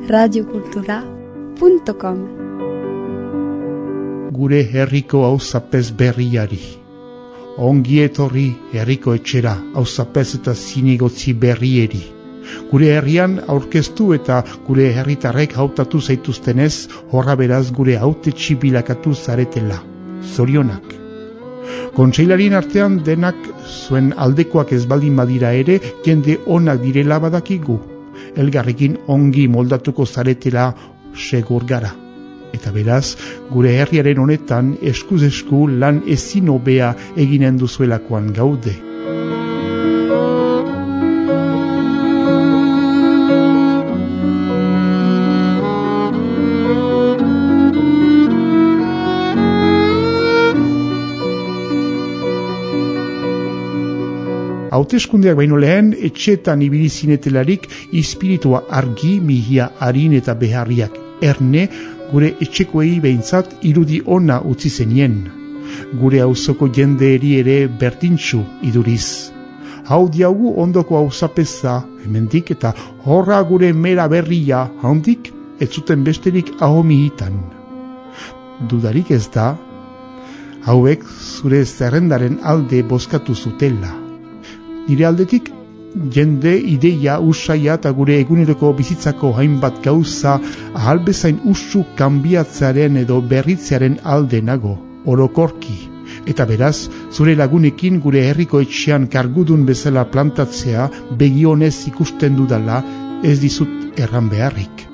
radiokultura.com. Gure herriko auzapez berriari. Ongi etorri herriko etxera, auzapez eta zinegotzi berrieri. Gure herrian aurkeztu eta gure herritarrek hautatu zaituztenez, horra beraz gure hautetsi bilakatu zaretela. Zorionak. Kontseilarien artean denak zuen aldekoak ez baldin badira ere, jende onak direla badakigu. Elgarrekin ongi moldatuko zaretela segur gara. Eta beraz, gure herriaren honetan eskuz esku lan ezin hobea eginen duzuelakoan gaude. Hauteskundeak baino lehen, etxetan ibili zinetelarik ispiritua argi, mihia, harin eta beharriak. Erne, gure etxekoei behintzat irudi ona utzi zenien. Gure auzoko jendeeri ere bertintxu iduriz. Hau diaugu ondoko auzapeza, hemendik eta horra gure mera berria, handik, ez zuten besterik ahomihitan. Dudarik ez da, hauek zure zerrendaren alde bozkatu zutela. Nire aldetik, jende, ideia, usaia eta gure eguneroko bizitzako hainbat gauza ahalbezain usu kanbiatzearen edo berritzearen alde nago, orokorki. Eta beraz, zure lagunekin gure herriko etxean kargudun bezala plantatzea begionez ikusten dudala ez dizut erran beharrik.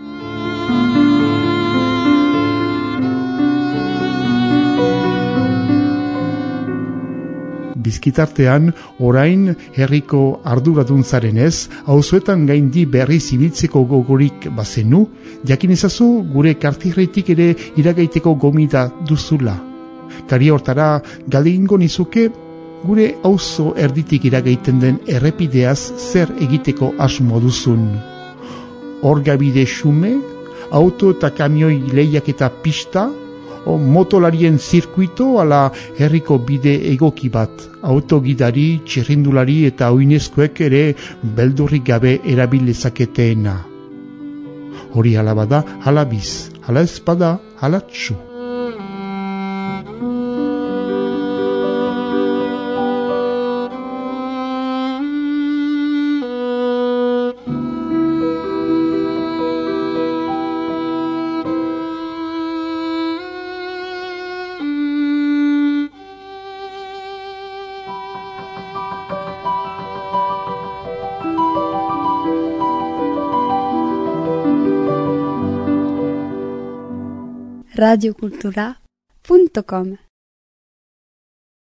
Bizkitartean, orain herriko arduradun zarenez, auzoetan gaindi berri zibiltzeko gogorik bazenu, jakin ezazu gure kartirretik ere iragaiteko gomita duzula. Kari hortara galeingo nizuke gure auzo erditik iragaiten den errepideaz zer egiteko asmo duzun. Orgabide xume, auto eta kamioi lehiak eta pista, motolarien zirkuito ala herriko bide egoki bat, autogidari, txirrindulari eta oinezkoek ere beldurrik gabe erabilezaketeena. Hori hala bada, hala biz, hala ez bada, hala txu. radiokultura.com